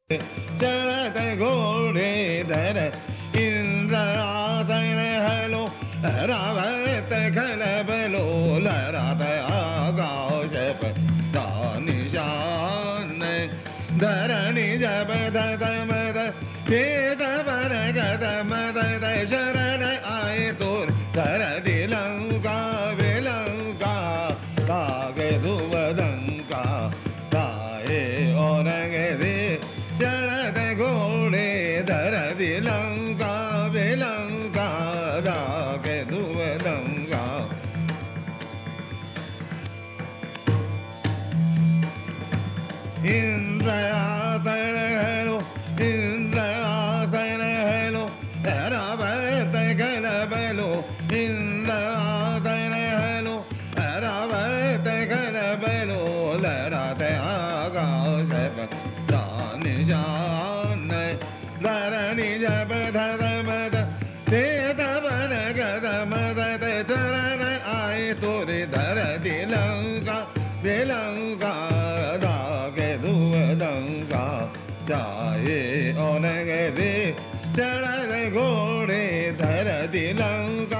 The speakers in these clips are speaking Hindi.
चरत घोड़े धर इंद्रासन हलो रावत खल बलो लहरात आकाश पर निशान धरणी जब धमद खेत पर गदमद शरण आए तोर धर दिलंका विलंका तागे धुवदंका ताए और दे चढ़त घोड़े धर दिलंका विलंका तागे धुवदंका इंद्रासन हेलो इंद्रासन हेलो रावत खल बलो इंद्रासन हेलो रावत खल बलो लहरात आकाश पर निशान धरणी जब धमद सेत बन गदमद चरण आए तोरे धर दिलंका विलंका दागे धुवदंका चाहे और दे चढ़ घोड़े धर दिलंका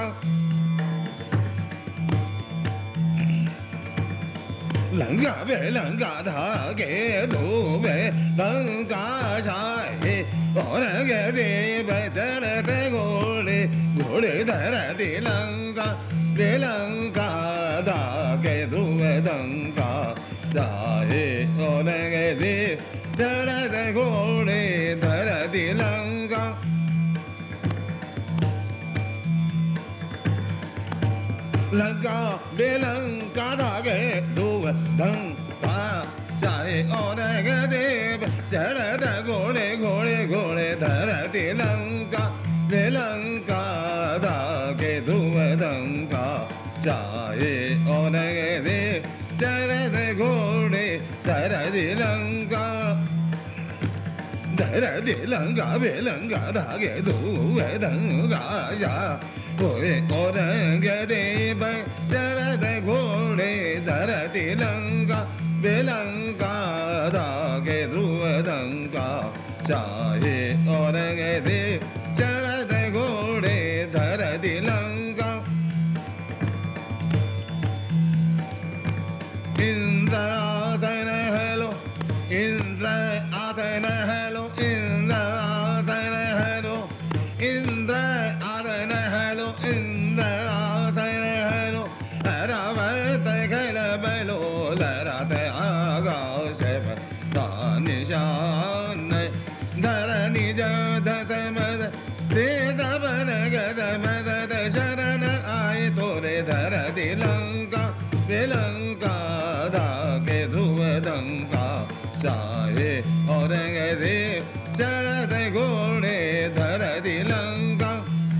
लंका वे लंका धागे धोवे लंका छाए और देव चढ़ते घोड़े घोड़े धर दिलंका विलंका धागे धुवदंका चाहे और दे चढ़ते घोड़े धर दिलंका लंका बेलंका धागे धुवदंका चाहे और देव चढ़त घोड़े घोड़े घोड़े धर दिलंका विलंका धागे धुवदंका चाहे और देव चढ़त घोड़े धर दिलंका धर दिलंका विलंका धागे धुवदंका होए औरंगजेब चढ़त घोड़े धर दिलंका विलंका धागे धुवदंका चाहे औरंगजेब चढ़त घोड़े धर दिलंका इंद्रासन हेलो इंद्रासन हेलो इंद्रासन हेलो इंद्रासन हेलो इंद्रासन हेलो रावत खल बलो लहरात आकाश पर निशान धरणी जब धमद सेत बन गदमद शरण आए तोरे धर दिलंका विलंका धागे धुवदंका चाहे और देव चढ़त घोड़े धर दिलंका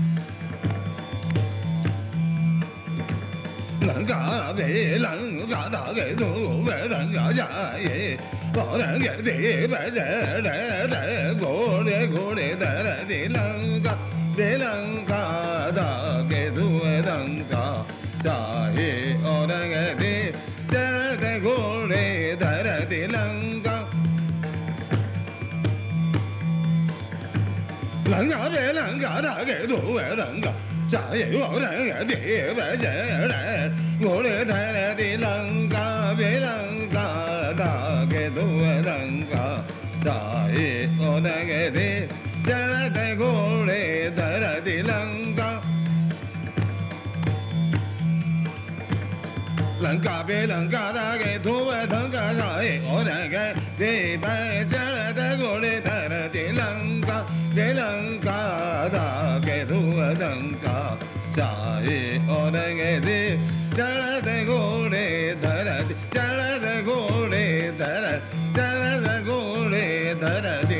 लंका विलंका धागे धुवदंका चाहे और देव चढ़त घोड़े घोड़े धर दिलंका विलंका धागे धुवदंका चाहे और देव चढ़त घोड़े धर दिलंका लंका विलंका धागे धुवदंका चाहे और देव चढ़त घोड़े धर दिलंका विलंका धागे धुवदंका चाहे और देव चढ़त घोड़े धर दिलंका लंका बेलंका धागे धुवदंका चाहे और देव चढ़त घोड़े धर दिलंका विलंका धागे धुवदंका चाहे और देव चढ़त घोड़े चढ़त घोड़े धर चढ़त घोड़े धर